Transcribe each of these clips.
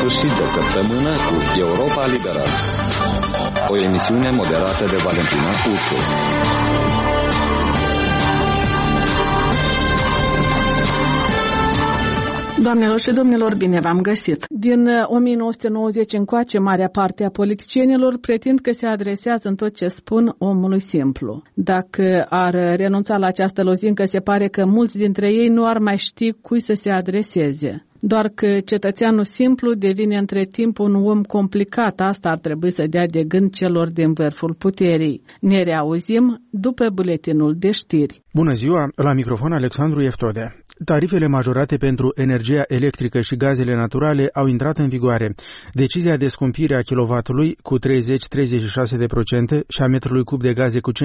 sfârșit de săptămână cu Europa Liberă. O emisiune moderată de Valentina Ursu. Doamnelor și domnilor, bine v-am găsit. Din 1990 încoace, marea parte a politicienilor pretind că se adresează în tot ce spun omului simplu. Dacă ar renunța la această lozincă, se pare că mulți dintre ei nu ar mai ști cui să se adreseze. Doar că cetățeanul simplu devine între timp un om complicat. Asta ar trebui să dea de gând celor din vârful puterii. Ne reauzim după buletinul de știri. Bună ziua, la microfon Alexandru Eftode. Tarifele majorate pentru energia electrică și gazele naturale au intrat în vigoare. Decizia de scumpire a kilovatului cu 30-36% și a metrului cub de gaze cu 15%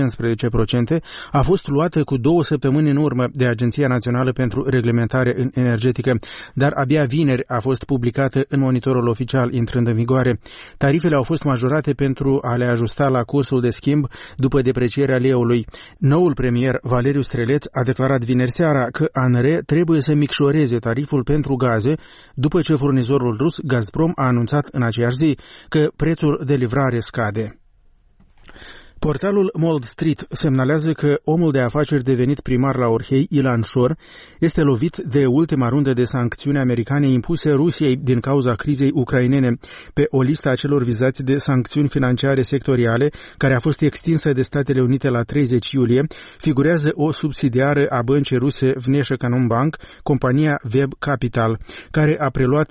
a fost luată cu 2 săptămâni în urmă de Agenția Națională pentru Reglementare Energetică, dar abia vineri a fost publicată în monitorul oficial intrând în vigoare. Tarifele au fost majorate pentru a le ajusta la cursul de schimb după deprecierea leului. Noul premier Valeriu Streleț a declarat vineri seara că ANRE trebuie să micșoreze tariful pentru gaze după ce furnizorul rus Gazprom a anunțat în aceeași zi că prețul de livrare scade. Portalul Mold Street semnalează că omul de afaceri devenit primar la Orhei, Ilan Shor, este lovit de ultima rundă de sancțiuni americane impuse Rusiei din cauza crizei ucrainene. Pe o listă a celor vizați de sancțiuni financiare sectoriale, care a fost extinsă de Statele Unite la 30 iulie, figurează o subsidiară a băncii ruse Vneshekanumbank, compania Web Capital, care a preluat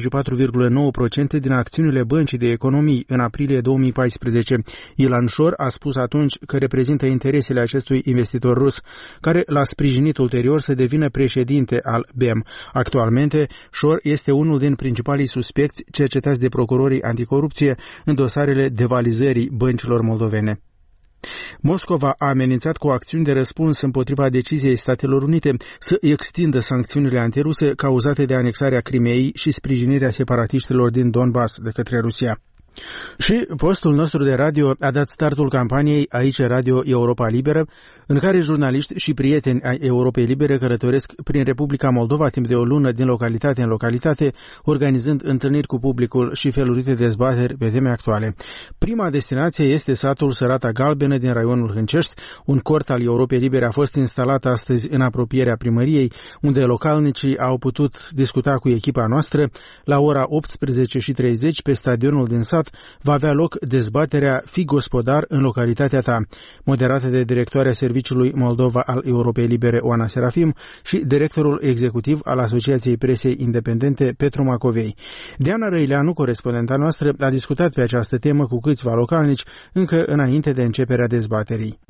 24,9% din acțiunile băncii de economii în aprilie 2014. Ilan Shor a spus atunci că reprezintă interesele acestui investitor rus, care l-a sprijinit ulterior să devină președinte al BEM. Actualmente, Shor este unul din principalii suspecți cercetați de procurorii anticorupție în dosarele devalizării băncilor moldovene. Moscova a amenințat cu acțiuni de răspuns împotriva deciziei Statelor Unite să extindă sancțiunile antiruse cauzate de anexarea Crimeei și sprijinirea separatiștilor din Donbass de către Rusia. Și postul nostru de radio a dat startul campaniei Aici Radio Europa Liberă, în care jurnaliști și prieteni ai Europei Libere călătoresc prin Republica Moldova timp de o lună din localitate în localitate, organizând întâlniri cu publicul și feluri de dezbateri pe teme actuale. Prima destinație este satul Sărata Galbenă din raionul Hâncești. Un cort al Europei Libere a fost instalat astăzi în apropierea primăriei, unde localnicii au putut discuta cu echipa noastră. La ora 18:30 pe stadionul din sat va avea loc dezbaterea Fii gospodar în localitatea ta, moderată de directoarea Serviciului Moldova al Europei Libere, Oana Serafim, și directorul executiv al Asociației Presei Independente, Petru Macovei. Diana Răileanu, corespondenta noastră, a discutat pe această temă cu câțiva localnici încă înainte de începerea dezbaterii.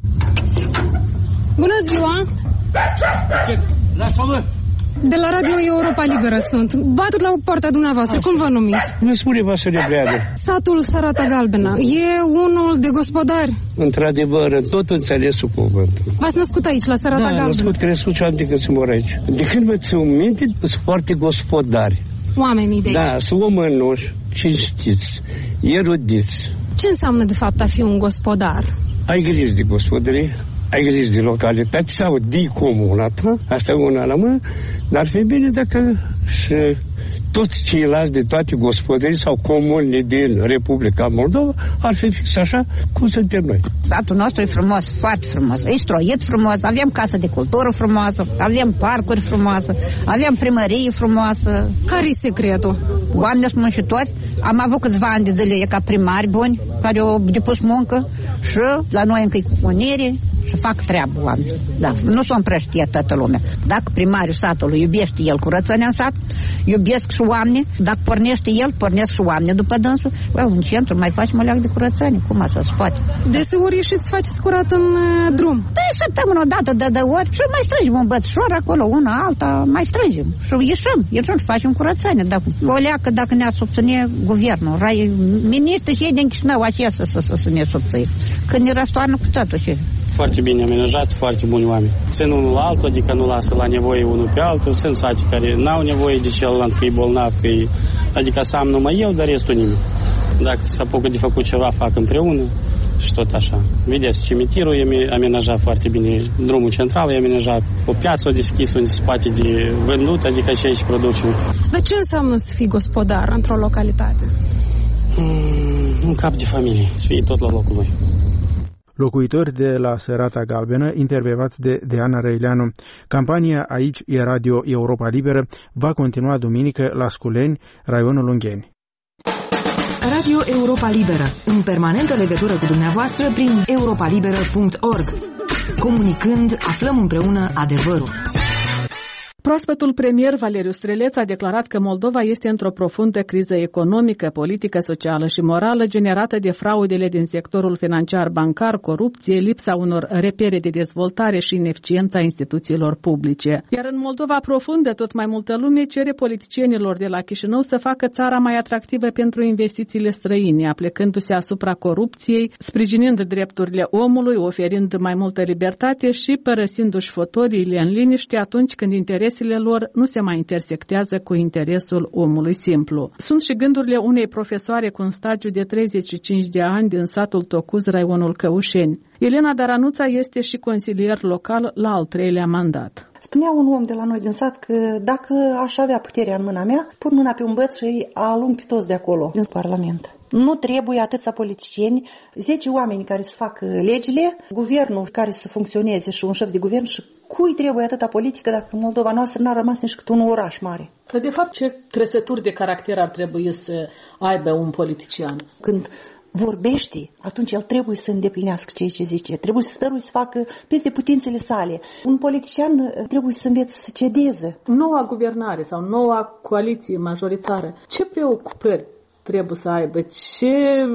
Bună ziua! De la Radio Europa Liberă sunt. Batut la poarta dumneavoastră. Cum vă numiți? Nu spune vasule breadă. Satul Sărata Galbenă. E unul de gospodari? Într-adevăr, tot înțelesul cuvântul. V-ați născut aici, la Sărata Galbenă? Da, născut, crescut și am de când să mor aici. De când mă țin minte, sunt foarte gospodari. Oamenii de aici? Da, sunt omănoși, cinstiți, erudiți. Ce înseamnă, de fapt, a fi un gospodar? Ai grijă de gospodărie, ai grijă de localitate sau de comuna ta, asta e una la mână, dar ar fi bine dacă și toți ceilalți de toate gospodării sau comunile din Republica Moldova ar fi fix așa cum suntem noi. Satul nostru e frumos, foarte frumos, e stroit frumos, avem casă de cultură frumoasă, avem parcuri frumoase, avem primărie frumoasă. Care-i secretul? Oameni muncitori, am avut câțiva ani de zile ca primari buni, care au depus muncă și la noi încă e cu unire și fac treabă oameni. Da, nu s-o împrăștie toată lumea. Dacă primarul satului iubește el curățenia în sat, iubesc și oameni, dacă pornește el, pornesc și oameni după dânsul. În centru mai facem o leac de curățenie, cum așa se poate? Deseori ieșiți să faceți curat în drum? Păi săptămână o dată de ori și mai strângem un bățșor acolo, una alta, mai strângem și ieșim și facem curățenie. O leacă dacă ne-a subține guvernul, miniștri și ei din Chișinău aceea să ne subține. Când ne răstoarnă cu totul și... Foarte bine amenajat, foarte buni oameni. Țin unul la altul, adică nu lasă la nevoie unul pe altul. Sunt sate care n-au nevoie de celălalt, că e bolnav, adică să am numai eu, dar restul nimeni. Dacă se apucă de făcut ceva, fac împreună și tot așa. Vedeți, cimitirul e amenajat foarte bine, drumul central e amenajat, o piață o deschis unde se poate de vândut, adică ce aici producem. Dar ce înseamnă să fii gospodar într-o localitate? Un cap de familie, să fie tot la locul lui. Locuitori de la Sărata Galbenă, intervievați de Diana Răileanu. Campania Aici e Radio Europa Liberă va continua duminică la Sculeni, raionul Ungheni. Radio Europa Liberă, în permanentă legătură cu dumneavoastră prin europalibera.org. Comunicând, aflăm împreună adevărul. Proaspătul premier Valeriu Streleț a declarat că Moldova este într-o profundă criză economică, politică, socială și morală generată de fraudele din sectorul financiar bancar, corupție, lipsa unor repere de dezvoltare și ineficiența instituțiilor publice. Iar în Moldova profundă, tot mai multă lume cere politicienilor de la Chișinău să facă țara mai atractivă pentru investițiile străine, aplecându-se asupra corupției, sprijinind drepturile omului, oferind mai multă libertate și părăsindu-și fotoriile în liniște atunci când interesele lor nu se mai intersectează cu interesul omului simplu. Sunt și gândurile unei profesoare cu un stagiu de 35 de ani din satul Tocuz, raionul Căușeni. Elena Daranuța este și consilier local la al 3-lea mandat. Spunea un om de la noi din sat că dacă aș avea puterea în mâna mea, pun mâna pe un băț și îi alung pe toți de acolo, din Parlament. Nu trebuie atâția politicieni, 10 oameni care să facă legile, guvernul care să funcționeze și un șef de guvern și cui trebuie atâta politică dacă în Moldova noastră n-a rămas nici cât un oraș mare. De fapt, ce trăsături de caracter ar trebui să aibă un politician? Când vorbește, atunci el trebuie să îndeplinească ceea ce zice. Trebuie să stărui să facă peste putințele sale. Un politician trebuie să învețe să cedeze. Noua guvernare sau noua coaliție majoritară, ce preocupări trebuie să aibă? Ce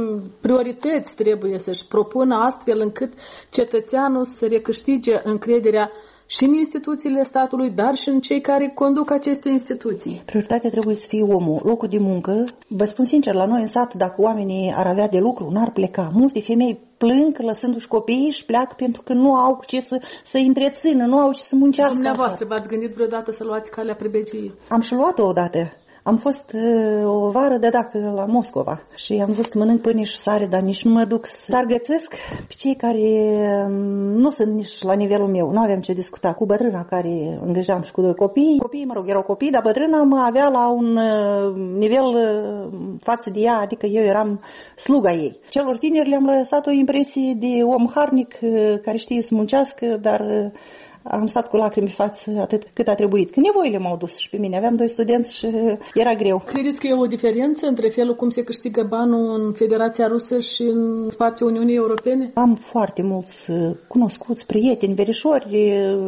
priorități trebuie să-și propună astfel încât cetățeanul să recâștige încrederea și în instituțiile statului, dar și în cei care conduc aceste instituții? Prioritatea trebuie să fie omul, locul de muncă. Vă spun sincer, la noi în sat, dacă oamenii ar avea de lucru, n-ar pleca. Multe femei plâng lăsându-și copiii și pleacă pentru că nu au ce să întrețină, nu au ce să muncească. Dumneavoastră, v-ați gândit vreodată să luați calea pribegiei? Am și luat-o odată. Am fost o vară de dacă la Moscova și am zis că mănânc pâine și sare, dar nici nu mă duc să targățesc pe cei care nu sunt nici la nivelul meu. Nu aveam ce discuta cu bătrâna care îngrijam și cu 2 copii. Copiii, erau copii, dar bătrâna mă avea la un nivel față de ea, adică eu eram sluga ei. Celor tineri le-am lăsat o impresie de om harnic care știe să muncească, dar am stat cu lacrimi în față atât cât a trebuit. Că nevoile m-au dus și pe mine. Aveam 2 studenți și era greu. Credeți că e o diferență între felul cum se câștigă banul în Federația Rusă și în spațiul Uniunii Europene? Am foarte mulți cunoscuți, prieteni, verișori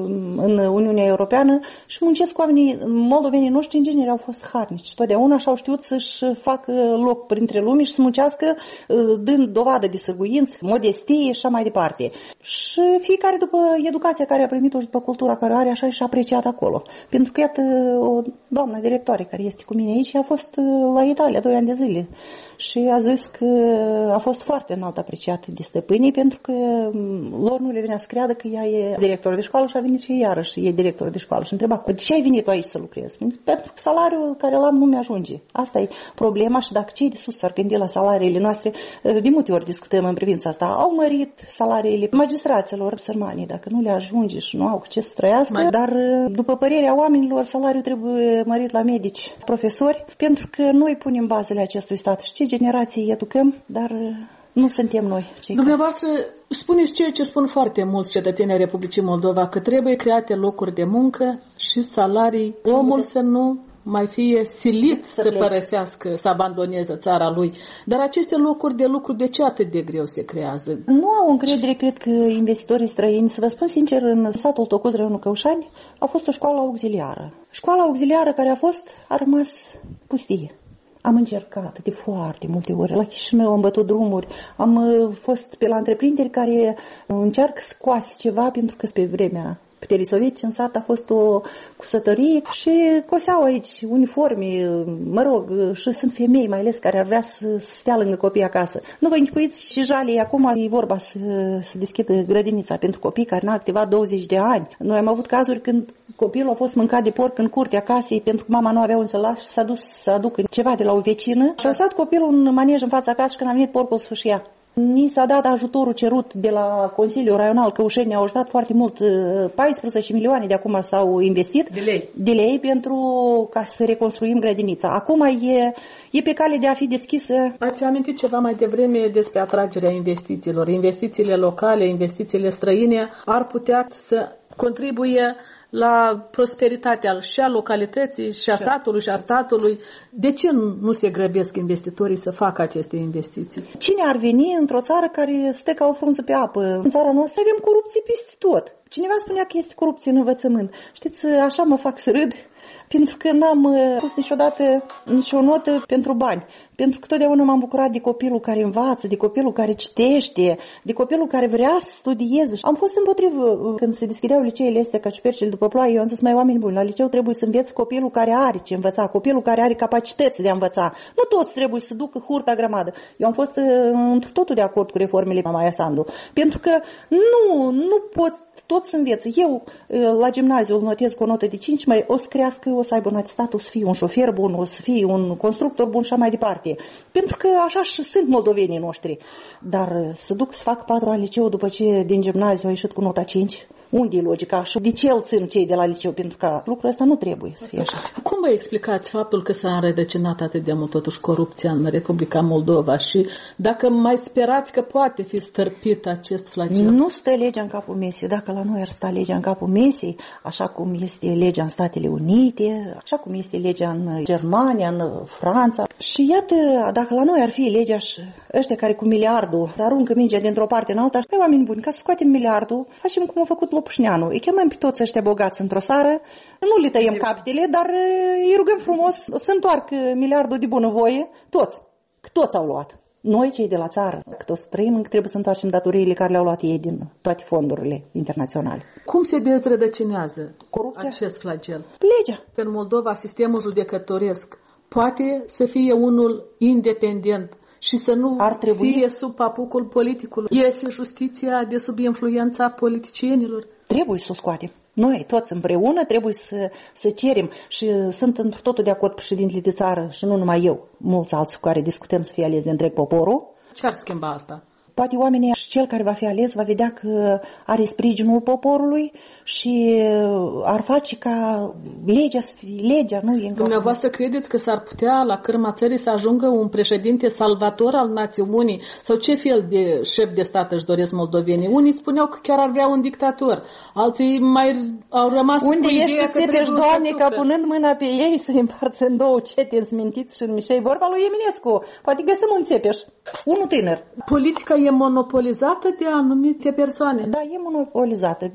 în Uniunea Europeană și muncesc cu oamenii. Moldovenii noștri în genere au fost harnici. Totdeauna și-au știut să-și facă loc printre lume și să muncească dând dovadă de sârguință, modestie și așa mai departe. Și fiecare după educația care a primit-o, după cultura care are, așa și apreciat acolo. Pentru că, iată, o doamnă directoare care este cu mine aici a fost la Italia 2 ani de zile și a zis că a fost foarte înalt apreciată de stăpânii pentru că lor nu le venea să creadă că ea e director de școală și a venit și iarăși e director de școală și întreba, de ce ai venit tu aici să lucrezi? Pentru că salariul care l-am nu mi-ajunge. Asta e problema și dacă cei de sus s-ar gândi la salariile noastre, de multe ori discutăm în privința asta, au mărit salariile magistraților sărmanii, dacă nu le ajunge și nu au ce să trăiască, dar după părerea oamenilor, salariul trebuie mărit la medici, profesori, pentru că noi punem bazele acestui stat și ce generații educăm, dar nu suntem noi. Dumneavoastră, spuneți ceea ce spun foarte mulți cetățeni ai Republicii Moldova, că trebuie create locuri de muncă și salarii, omul să nu mai fie silit să părăsească, să abandoneze țara lui. Dar aceste locuri de lucru, de ce atât de greu se creează? Nu au încredere, cred că investitorii străini. Să vă spun sincer, în satul Tocuz, raionul Căușani, a fost o școală auxiliară. Școala auxiliară care a rămas pustie. Am încercat de foarte multe ori. La Chișinău am bătut drumuri. Am fost pe la întreprinderi care încearcă să scoase ceva pentru că pe vremea puterii sovietice în sat a fost o cusătorie și coseau aici uniforme, și sunt femei mai ales care ar vrea să stea lângă copii acasă. Nu vă închipuiți și jalii, acum e vorba să deschidă grădinița pentru copii care n-au activat 20 de ani. Noi am avut cazuri când copilul a fost mâncat de porc în curtea casei pentru că mama nu avea unde să-l las și s-a dus să aducă ceva de la o vecină și a lăsat copilul în manej în fața casei și când a venit porcul să ia. Ni s-a dat ajutorul cerut de la Consiliul Raional Căușeni, au ajutat foarte mult, 14 milioane de acum s-au investit de lei pentru ca să reconstruim grădinița. Acum e pe cale de a fi deschisă. Ați amintit ceva mai devreme despre atragerea investițiilor. Investițiile locale, investițiile străine ar putea să contribuie la prosperitatea și a localității, și a satului, și a statului. De ce nu se grăbesc investitorii să facă aceste investiții? Cine ar veni într-o țară care stă ca o frunză pe apă? În țara noastră avem corupție peste tot. Cineva spunea că este corupție în învățământ. Știți, așa mă fac să râd, pentru că n-am pus niciodată nicio notă pentru bani. Pentru că totdeauna m-am bucurat de copilul care învață, de copilul care citește, de copilul care vrea să studieze. Am fost împotrivă când se deschideau liceele astea ca ciupercile după ploaie. Eu am zis, mai oameni buni, la liceu trebuie să înveți copilul care are ce învăța, copilul care are capacități de a învăța. Nu toți trebuie să ducă hurta grămadă. Eu am fost într totul de acord cu reformele Mamaia Sandu. Pentru că nu pot tot să învețe. Eu la gimnaziu îl notez cu o notă de 5, mai o să crească, o să aibă un atistat, o să fie un șofer bun, o să fie un constructor bun și așa mai departe. Pentru că așa și sunt moldovenii noștri. Dar să duc să fac 4 ani liceu după ce din gimnaziu a ieșit cu nota 5? Unde e logica? Și de ce îl țin cei de la liceu? Pentru că lucrul ăsta nu trebuie să fie așa. Cum vă explicați faptul că s-a înrădăcinat atât de mult totuși corupția în Republica Moldova și dacă mai sperați că poate fi stârpit acest flagel? Nu stă legea în capul mesei. Dacă la noi ar sta legea în capul mesei, așa cum este legea în Statele Unite, așa cum este legea în Germania, în Franța. Și iată, dacă la noi ar fi legea și ăștia care cu miliardul aruncă mingea dintr-o parte în alta, așa, oameni buni, ca să scoatem miliardul, facem cum a făcut Lopușneanu. Îi chemăm pe toți ăștia bogați într-o sară, nu le tăiem capetele, dar îi rugăm frumos să întoarcă miliardul de bunăvoie, toți. Că toți au luat. Noi, cei de la țară, cât o să trăim, încă trebuie să întoarcem datoriile care le-au luat ei din toate fondurile internaționale. Cum se dezrădăcinează corupția? Acest flagel? Legea. În Moldova, sistemul judecătoresc poate să fie unul independent și să nu fie sub papucul politicului. Iese justiția de sub influența politicienilor? Trebuie să o scoatem. Noi, toți împreună, trebuie să cerem și sunt într totul de acord președintele de țară și nu numai eu, mulți alții cu care discutăm să fie ales de întreg poporul. Ce ar schimba asta? Poate oamenii și cel care va fi ales va vedea că are sprijinul poporului și ar face ca legea să fie legea, nu e. Dumneavoastră credeți că s-ar putea la cârma țării să ajungă un președinte salvator al națiunii? Sau ce fel de șef de stat își doresc moldovenii? Unii spuneau că chiar ar vrea un dictator, alții mai au rămas unde cu ideea că trebuie Doamne, ca punând mâna pe ei să împarță în două cete smintiți și în mișei. Vorba lui Eminescu, poate găsim un țepeș, unul tânăr. Politica e monopolizată de anumite persoane. Da, e monopolizată.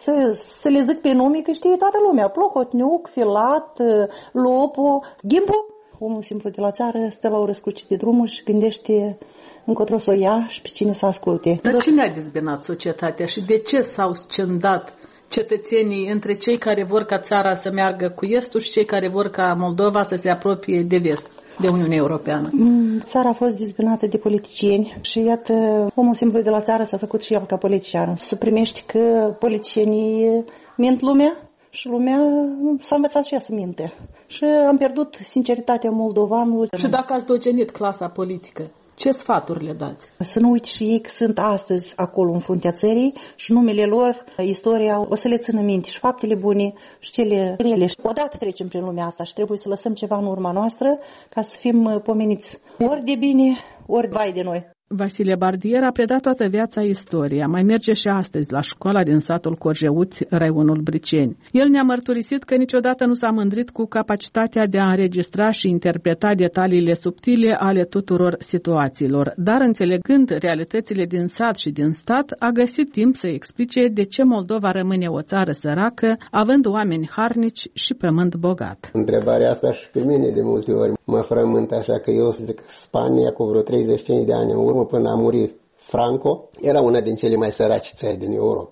Să le zic pe nume că știe toată lumea. Plohotniuc, Filat, Lopu, Gimbu. Omul simplu de la țară stă la o răscruce de drumul și gândește încotro să o ia și pe cine să asculte. Dar cine a dezbinat societatea și de ce s-au scendat cetățenii între cei care vor ca țara să meargă cu estul și cei care vor ca Moldova să se apropie de vest, de Uniunea Europeană? Țara a fost dezbinată de politicieni și iată, omul simplu de la țară s-a făcut și el ca politician. Să primești că politicienii mint lumea și lumea s-a învățat și ea să minte. Și am pierdut sinceritatea moldovanului. Și dacă ați dogenit clasa politică, ce sfaturi le dați? Să nu uite și ei că sunt astăzi acolo în fruntea țării și numele lor, istoria, o să le țină minte și faptele bune și cele rele. Odată trecem prin lumea asta și trebuie să lăsăm ceva în urma noastră ca să fim pomeniți ori de bine, ori vai de noi. Vasile Bardier a predat toată viața istoria. Mai merge și astăzi la școala din satul Corjeuți, raionul Briceni. El ne-a mărturisit că niciodată nu s-a mândrit cu capacitatea de a înregistra și interpreta detaliile subtile ale tuturor situațiilor, dar înțelegând realitățile din sat și din stat, a găsit timp să explice de ce Moldova rămâne o țară săracă, având oameni harnici și pământ bogat. Întrebarea asta și pe mine de multe ori mă frământ, așa că eu zic Spania cu vreo 35 de ani în urmă, până a murit Franco, era una din cele mai săraci țări din Europa.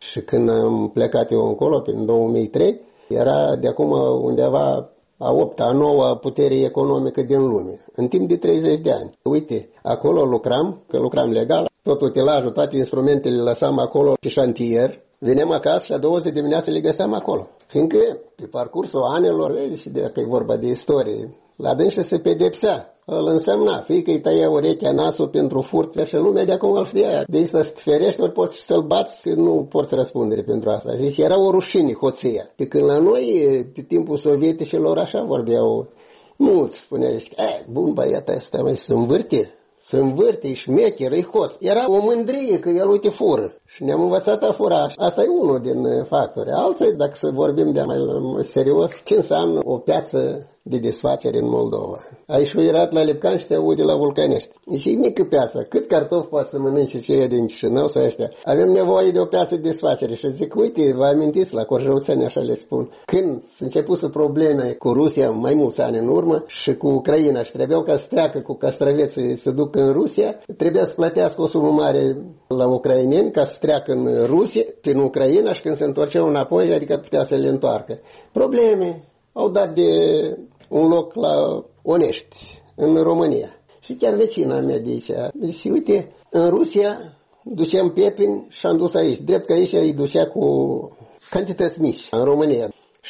Și când am plecat eu încolo, prin 2003, era de acum undeva a 8-a, a 9-a putere economică din lume, în timp de 30 de ani. Uite, acolo lucram legal, tot utilajul, toate instrumentele le lăsam acolo pe șantier, veneam acasă și a 2 de dimineață le găseam acolo. Fiindcă, pe parcursul anelor, și dacă e vorba de istorie, la dânsă se pedepsea. Îl însemna, fie că îi tăia urechea, nasul pentru furt, și lumea de acum îl știa. De aici să-ți ferești, ori poți să-l bați, că nu poți răspunde pentru asta. Și era o rușine, hoția. Pe când la noi, pe timpul sovieticilor, așa vorbeau mulți, spunea, bun băiat ăsta, mai se învârte, e șmecher, e hoț. Era o mândrie că el, uite, fură. Și ne-am învățat a fura. Asta e unul din factori. Alții, dacă să vorbim de mai serios, ce înseamnă o piață de desfacere în Moldova. Ai șuierat la Lepcan și te aude la Vulcanești. Deci e mică piața. Cât cartofi poate să mănânce cei din Chișinău sau ăștia? Avem nevoie de o piață de desfacere. Și zic, uite, vă amintiți la Corjăuțeni, așa le spun. Când s-a început probleme cu Rusia mai mulți ani în urmă și cu Ucraina și trebuiau ca să treacă cu castraveții să ducă în Rusia, trebuia să plătească o sumă mare la ucraineni ca să treacă în Rusia, prin Ucraina și când se întorceau înapoi, adică putea să le întoarcă. Probleme au dat de un loc la Onești, în România. Și chiar vecina mea de aici. Deci, uite, în Rusia duceam pepini și am dus aici. Drept că aici îi ducea cu cantități mici, în România.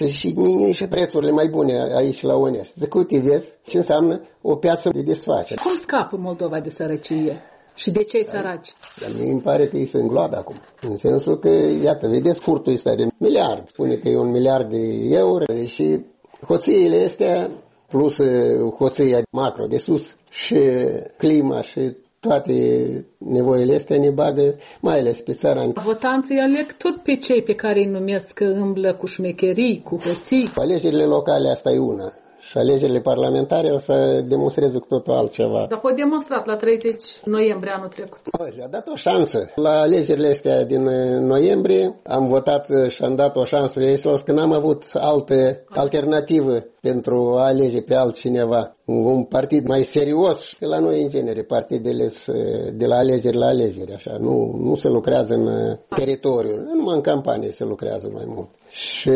Și prețurile mai bune aici la Onești. Zic, uite, vezi ce înseamnă o piață de desfacere. Cum scapă Moldova de sărăcie? Și de ce-i săraci? Dar mie îmi pare că ei se îngloadă acum. În sensul că, iată, vedeți furtul ăsta de miliard. Spune că e 1 miliard de euro. Și hoțiile astea, plus hoția macro de sus și clima și toate nevoile astea ne bagă, mai ales pe țara. Votanții aleg tot pe cei pe care îi numesc că îmblă cu șmecherii, cu hoții. Alegerile locale, asta e una. Și alegerile parlamentare o să demonstreze cu totul altceva. Dar pot demonstrat la 30 noiembrie anul trecut. Le-a dat o șansă. La alegerile astea din noiembrie am votat și am dat o șansă că n-am avut altă alternativă pentru a alege pe altcineva. Un partid mai serios. Că la noi, în genere, partidele de la alegeri la alegeri. Așa. Nu se lucrează în teritoriu. Numai în campanie se lucrează mai mult. Și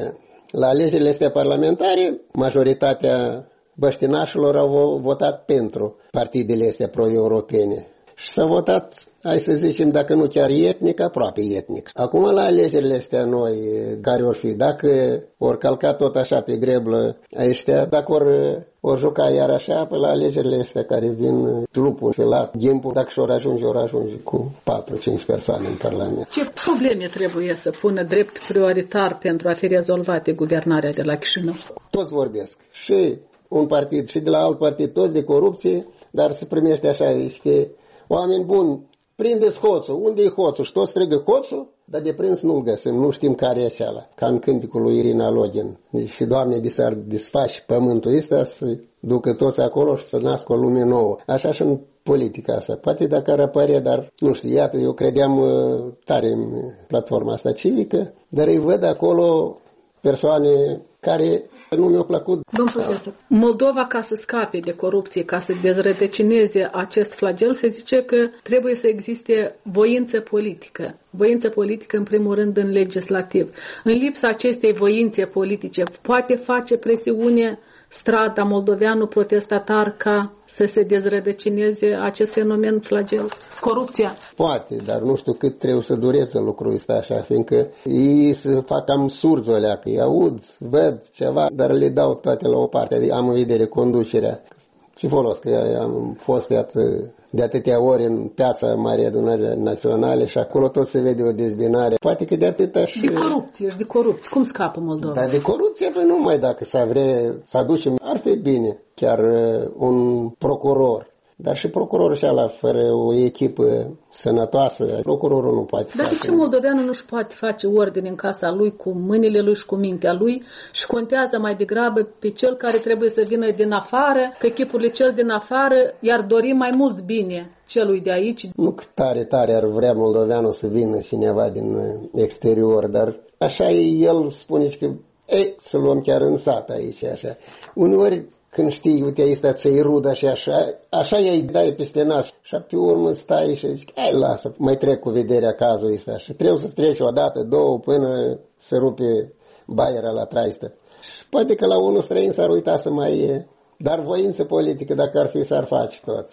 la alegerile astea parlamentare, majoritatea băștinașilor au votat pentru partidele astea pro-europene. Și s-a votat, hai să zicem, dacă nu chiar etnic, aproape etnic. Acum la alegerile astea noi, care or fi, dacă or calca tot așa pe greblă ăștia, dacă or juca iar așa, pe la alegerile astea care vin lupul și la gimpul, dacă și-or ajunge cu 4-5 persoane în Parlament. Ce probleme trebuie să pună drept prioritar pentru a fi rezolvate guvernarea de la Chișinău? Toți vorbesc. Și un partid și de la alt partid, toți de corupție, dar se primește așa, că oameni buni, prindeți hoțul. Unde e hoțul? Și toți strigă hoțul, dar de prins nu-l găsim, nu știm care e acela. Ca în cântecul lui Irina Login. Deci, Doamne, de s-ar desfaci pământul ăsta, să ducă toți acolo și să nască o lume nouă. Așa și în politica asta. Poate dacă ar apărea, dar nu știu, iată, eu credeam tare în platforma asta civică, dar îi văd acolo persoane care nu mi-au plăcut. Domnul profesor, Moldova, ca să scape de corupție, ca să dezrădăcineze acest flagel, se zice că trebuie să existe voință politică. Voință politică, în primul rând, în legislativ. În lipsa acestei voințe politice, poate face presiune strada moldoveanul protestatar ca să se dezrădăcineze acest fenomen flagel? Corupția? Poate, dar nu știu cât trebuie să dureze lucrul ăsta așa, fiindcă ei se fac cam surzi o leacă, îi aud, văd ceva, dar le dau toate la o parte, am în vedere conducerea. Ce folos că am fost de atâtea ori în piața Marii Adunări Naționale și acolo tot se vede o dezbinare. Poate că de atâta și... De corupție. Cum scapă Moldova? Dar de corupție, păi numai dacă să aducem, ar fi bine chiar un procuror. Dar și procurorul și ala, fără o echipă sănătoasă, procurorul nu poate face. Dar de ce moldoveanul nu-și poate face ordine în casa lui cu mâinile lui și cu mintea lui și contează mai degrabă pe cel care trebuie să vină din afară, că chipurile cel din afară i-ar dori mai mult bine celui de aici? Nu că tare ar vrea moldoveanul să vină cineva din exterior, dar așa el spune că să luăm chiar în sat aici, așa. Uneori când știi, uite, ai stat să-i rudă și așa i-ai dai peste nas. Și pe urmă stai și zici, hai, lasă, mai trec cu vederea cazul ăsta. Și trebuie să treci o dată, două, până se rupe baiera la traistă. Și poate că la unul străin s-ar uita să mai... Dar voință politică, dacă ar fi, s-ar face tot.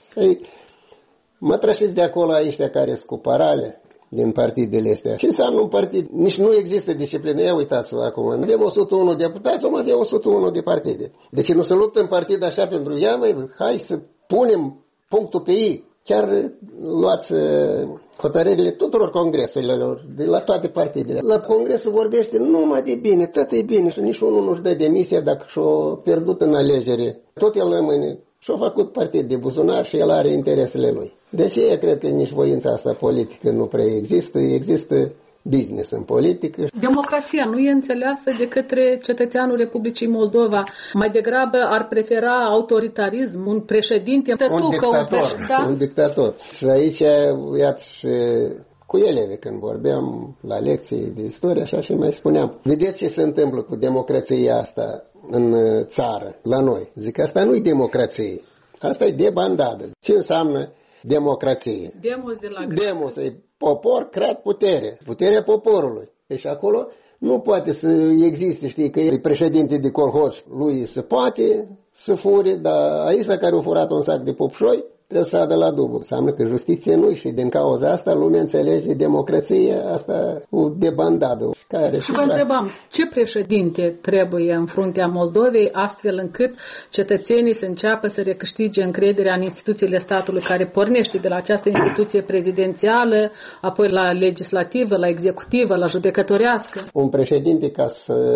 Mă trășiți de acolo ăștia care sunt cu parale din partidele astea. Ce înseamnă un partid? Nici nu există disciplină. Ia uitați-vă acum. Avem 101 deputați, om avem 101 de partide. Deci nu se luptă în partid așa pentru ea, hai să punem punctul pe ei. Chiar luați hotărârile tuturor congresurilor, de la toate partidele. La congresul vorbește numai de bine, tot e bine și nici unul nu-și dă demisia dacă și-o pierdut în alegere. Tot el rămâne. Și-a făcut partid de buzunar și el are interesele lui. De aceea cred că nici voința asta politică nu prea există. Există business în politică. Democrația nu e înțeleasă de către cetățeanul Republicii Moldova. Mai degrabă ar prefera autoritarism, un președinte, un dictator. Și aici, iată, și cu eleve, când vorbeam la lecții de istorie, așa și mai spuneam. Vedeți ce se întâmplă cu democrația asta în țară, la noi. Zic, asta nu-i democrație. Asta e debandadă. Ce înseamnă democrație? Demos e popor, creat putere. Puterea poporului. Deci acolo nu poate să existe, știi, că e președinte de colhoz. Lui se poate să fure, dar aici care a furat un sac de popșoi, trebuie să adă la dublu. Înseamnă că justiție nu și din cauza asta lumea înțelege democrația asta cu debandadă. Și vă întrebam, ce președinte trebuie în fruntea Moldovei astfel încât cetățenii să înceapă să recâștige încrederea în instituțiile statului, care pornește de la această instituție prezidențială, apoi la legislativă, la executivă, la judecătorească? Un președinte, ca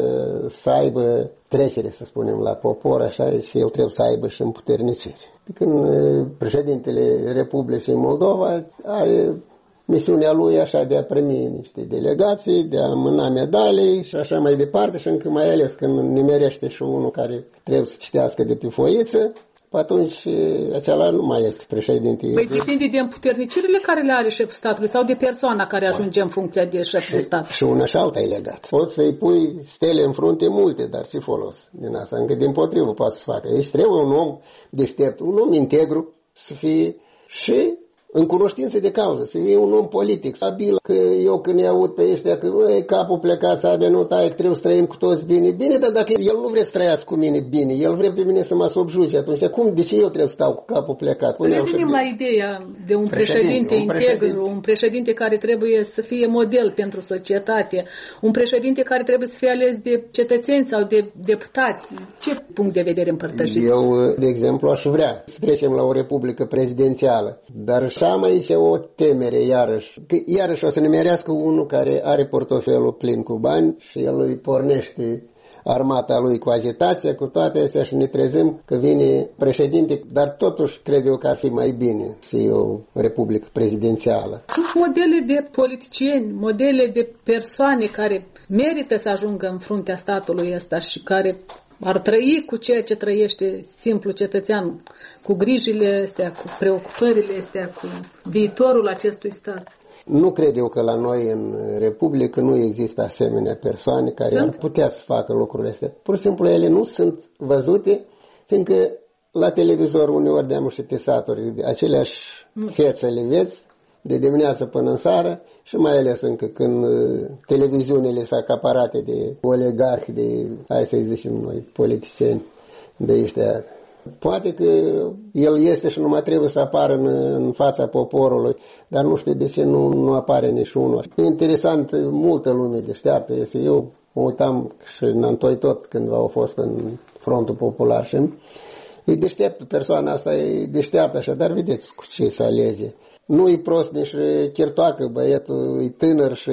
să aibă trecere, să spunem, la popor, așa, și el trebuie să aibă și împuternicire. Când președintele Republicii Moldova are misiunea lui așa de a primi niște delegații, de a mâna medalii și așa mai departe, și încă mai ales când nimerește și unul care trebuie să citească de pe foiță, atunci acela nu mai este președinte. Păi depinde de împuternicirile care le are șeful statului sau de persoana care ajunge în funcția de șef de stat. Și una și alta e legat. Poți să-i pui stele în frunte multe, dar ce folos din asta? Încă dimpotrivă poate să facă. Deci trebuie un om deștept, un om integru, să fie și în cunoștință de cauză, să fie un om politic, stabil, că eu când îi aud pe ăștia că capul plecat, sabia nu taie, că trebuie să trăim cu toți bine. Bine, dar dacă el nu vrea să trăiască cu mine bine, el vrea pe mine să mă subjuge, atunci cum, de ce eu trebuie să stau cu capul plecat? Revenim la ideea de un președinte integru, un președinte care trebuie să fie model pentru societate, un președinte care trebuie să fie ales de cetățeni sau de deputați. Ce punct de vedere împărtășiți? Eu, de exemplu, aș vrea să trecem la o republică prezidențială, dar și am aici o temere iarăși. Că iarăși o să nimerească unul care are portofelul plin cu bani și el îi pornește armata lui cu agitația, cu toate astea și ne trezim că vine președinte, dar totuși cred eu că ar fi mai bine să fie o republică prezidențială. Sunt modele de politicieni, modele de persoane care merită să ajungă în fruntea statului ăsta și care ar trăi cu ceea ce trăiește simplu cetățean, cu grijile astea, cu preocupările astea, cu viitorul acestui stat. Nu cred eu că la noi în Republică nu există asemenea persoane care ar putea să facă lucrurile astea. Pur și simplu ele nu sunt văzute, fiindcă la televizor uneori de-am și tesaturi, aceleași fețe le vezi, de dimineață până în seară și mai ales încă când televiziunile sunt acaparate de oligarhi, de, hai să-i zicem noi, politicieni de ăștia. Poate că el este și numai trebuie să apară în fața poporului, dar nu știu de ce nu apare nici unul. E interesant, multă lume deșteaptă este. Eu mă uitam și în Antoi tot când au fost în Frontul Popular și e deșteaptă, persoana asta e deșteaptă așa, dar vedeți cu ce se alege. Nu e prost, nici chirtoacă, băiatul e tânăr și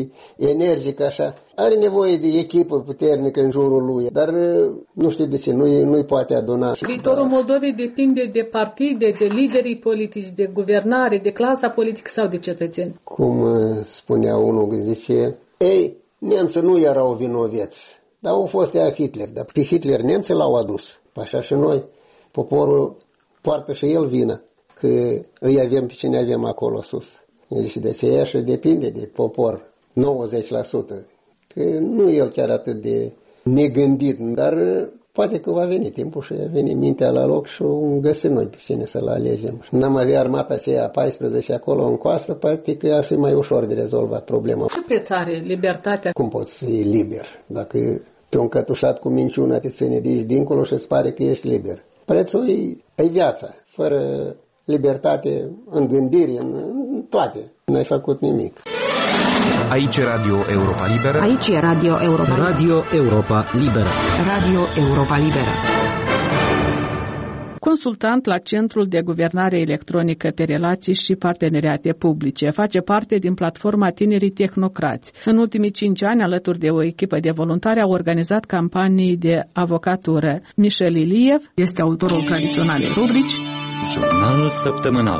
e energic așa. Are nevoie de echipă puternică în jurul lui, dar nu știu de ce, nu-i poate aduna. Viitorul Moldovei depinde de partide, de liderii politici, de guvernare, de clasa politică sau de cetățeni? Cum spunea unul, zice, nemții nu erau vinoveți, dar au fost ea Hitler, dar pe Hitler nemții l-au adus. Așa și noi, poporul poartă și el vină, că îi avem pe cine avem acolo sus. Și de aceea și depinde de popor, 90%. Că nu e el chiar atât de negândit, dar Poate că va veni timpul și va veni mintea la loc și o găsim noi pe cine să-l alegem. N-am avea armata aceea 14 acolo în coastă, poate că ar fi mai ușor de rezolvat problema. Ce preț are libertatea? Cum poți fi liber? Dacă te-o încătușat cu minciuna, te ține de aici dincolo și îți pare că ești liber. Prețul e viața. Fără libertate în gândire, în toate. N-ai făcut nimic. Aici e Radio Europa Liberă. Aici e Radio Europa Liberă. Radio Europa Liberă. Radio Europa Liberă. Consultant la Centrul de Guvernare Electronică pe Relații și Parteneriate Publice. Face parte din platforma Tinerii Tehnocrați. În ultimii 5 ani, alături de o echipă de voluntari, au organizat campanii de avocatură. Michel Iliev este autorul tradiționalei rubrici Jurnalul săptămânal.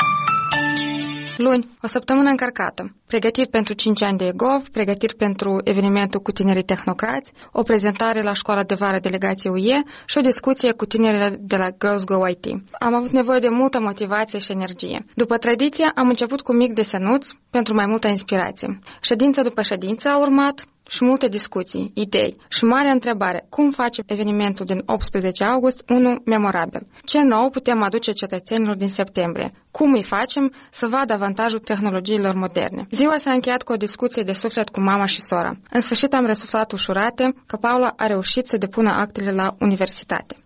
Luni, o săptămână încărcată. Pregătiri pentru 5 ani de EGOV, pregătiri pentru evenimentul cu tinerii tehnocrați, o prezentare la școala de vară delegației UE și o discuție cu tinerii de la Girls Go IT. Am avut nevoie de multă motivație și energie. După tradiție, am început cu mic desenuț pentru mai multă inspirație. Ședință după ședință a urmat și multe discuții, idei și marea întrebare, cum face evenimentul din 18 august unul memorabil? Ce nou putem aduce cetățenilor din septembrie? Cum îi facem să vadă avantajul tehnologiilor moderne? Ziua s-a încheiat cu o discuție de suflet cu mama și sora. În sfârșit am răsuflat ușurate că Paula a reușit să depună actele la universitate.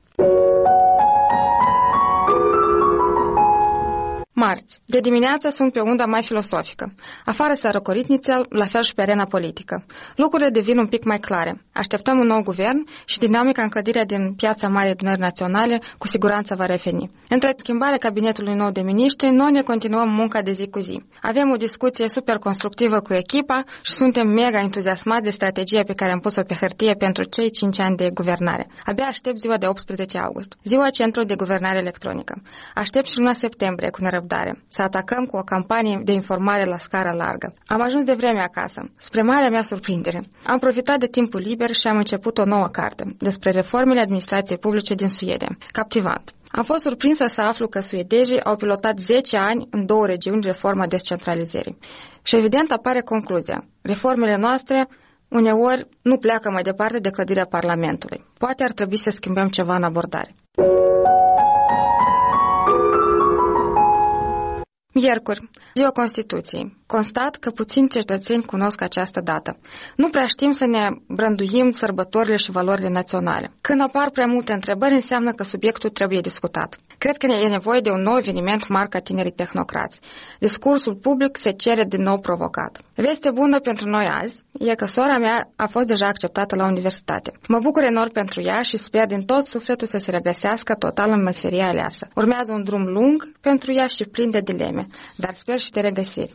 Marți. De dimineață sunt pe unda mai filosofică. Afară se răcorit nițel, la fel și pe arena politică. Lucrurile devin un pic mai clare. Așteptăm un nou guvern și dinamica în clădirea din Piața Marii Adunări Naționale cu siguranță va reveni. Între schimbarea cabinetului nou de miniștri, noi ne continuăm munca de zi cu zi. Avem o discuție super constructivă cu echipa și suntem mega entuziasmați de strategia pe care am pus-o pe hârtie pentru cei 5 ani de guvernare. Abia aștept ziua de 18 august, ziua Centrului de Guvernare Electronică. Aștept și luna septembrie cu nerăbdare. Să atacăm cu o campanie de informare la scară largă. Am ajuns de vreme acasă, spre marea mea surprindere. Am profitat de timpul liber și am început o nouă carte despre reformele administrației publice din Suedia. Captivant. Am fost surprinsă să aflu că suedezii au pilotat 10 ani în 2 regiuni reforma descentralizării. Și evident apare concluzia. Reformele noastre uneori nu pleacă mai departe de clădirea Parlamentului. Poate ar trebui să schimbăm ceva în abordare. Miercuri, ziua Constituției. Constat că puțini cetățeni cunosc această dată. Nu prea știm să ne brânduim sărbătorile și valorile naționale. Când apar prea multe întrebări, înseamnă că subiectul trebuie discutat. Cred că e nevoie de un nou eveniment marca Tinerii Tehnocrați. Discursul public se cere din nou provocat. Veste bună pentru noi azi e că sora mea a fost deja acceptată la universitate. Mă bucur enorm pentru ea și sper din tot sufletul să se regăsească total în meseria aleasă. Urmează un drum lung pentru ea și plin de dileme, dar sper și de regăsiri.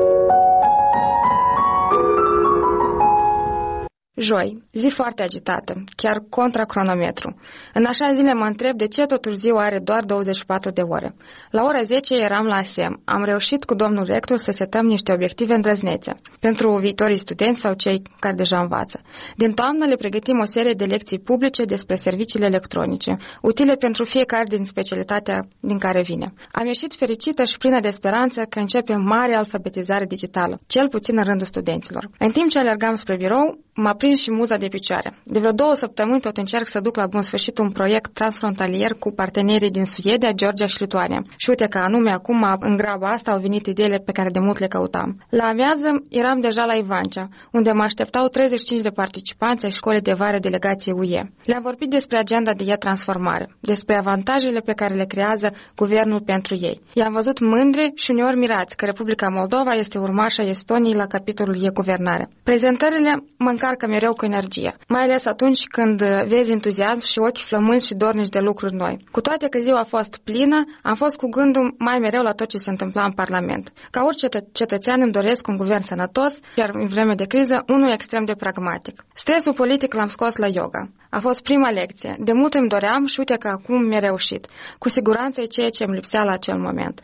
Joi, zi foarte agitată, chiar contra cronometru. În așa zile mă întreb de ce totuși ziua are doar 24 de ore. La ora 10 eram la ASEM. Am reușit cu domnul rector să setăm niște obiective îndrăznețe pentru viitorii studenți sau cei care deja învață. Din toamnă le pregătim o serie de lecții publice despre serviciile electronice, utile pentru fiecare din specialitatea din care vine. Am ieșit fericită și plină de speranță că începe mare alfabetizare digitală, cel puțin în rândul studenților. În timp ce alergam spre birou, m-a prins și muza de picioare. De vreo 2 săptămâni tot încerc să duc la bun sfârșit un proiect transfrontalier cu partenerii din Suedia, Georgia și Lituania. Și uite că anume acum, în graba asta, au venit ideile pe care de mult le căutam. La amiază eram deja la Ivancea, unde mă așteptau 35 de participanți ai școlii de vară delegației UE. Le-am vorbit despre agenda de e-transformare, despre avantajele pe care le creează guvernul pentru ei. I-am văzut mândri și uneori mirați că Republica Moldova este urmașa Estoniei la capitolul e-guvernare. Prezentările mă încarcă mereu cu energie, mai ales atunci când vezi entuziasm și ochi flămânzi și dornici de lucruri noi. Cu toate că ziua a fost plină, am fost cu gândul mai mereu la tot ce se întâmpla în Parlament. Ca orice cetățean îmi doresc un guvern sănătos, iar în vreme de criză, unul extrem de pragmatic. Stresul politic l-am scos la yoga. A fost prima lecție. De mult îmi doream și uite că acum mi-a reușit. Cu siguranță e ceea ce îmi lipsea la acel moment.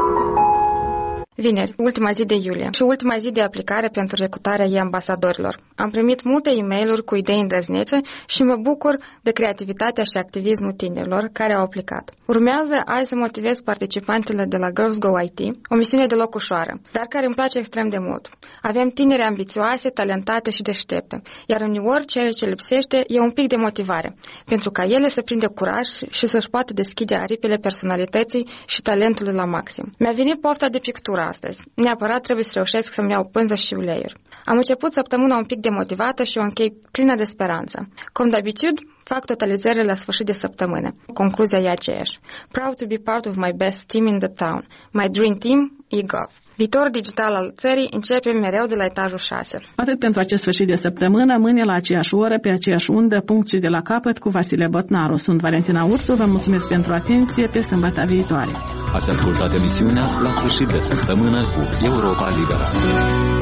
Vineri, ultima zi de iulie și ultima zi de aplicare pentru recrutarea e-ambasadorilor. Am primit multe e-mail-uri cu idei îndrăznețe și mă bucur de creativitatea și activismul tinerilor care au aplicat. Urmează azi să motivez participantele de la Girls Go IT, o misiune deloc ușoară, dar care îmi place extrem de mult. Avem tineri ambițioase, talentate și deștepte, iar uneori ceea ce lipsește e un pic de motivare, pentru ca ele să prindă curaj și să-și poată deschide aripile personalității și talentului la maxim. Mi-a venit pofta de pictură astăzi. Neapărat trebuie să reușesc să-mi iau pânză și uleiuri. Am început săptămâna un pic demotivată și o închei plină de speranță. Cum de obicei, fac totalizările la sfârșit de săptămână. Concluzia e aceeași. Proud to be part of my best team in the town. My dream team, eGov. Viitorul digital al țării începe mereu de la etajul 6. Atât pentru acest sfârșit de săptămână, mâine la aceeași oră, pe aceeași undă, punct și de la capăt, cu Vasile Botnaru. Sunt Valentina Ursu, vă mulțumesc pentru atenție, pe sâmbătă viitoare. Ați ascultat emisiunea La sfârșit de săptămână cu Europa Liberă.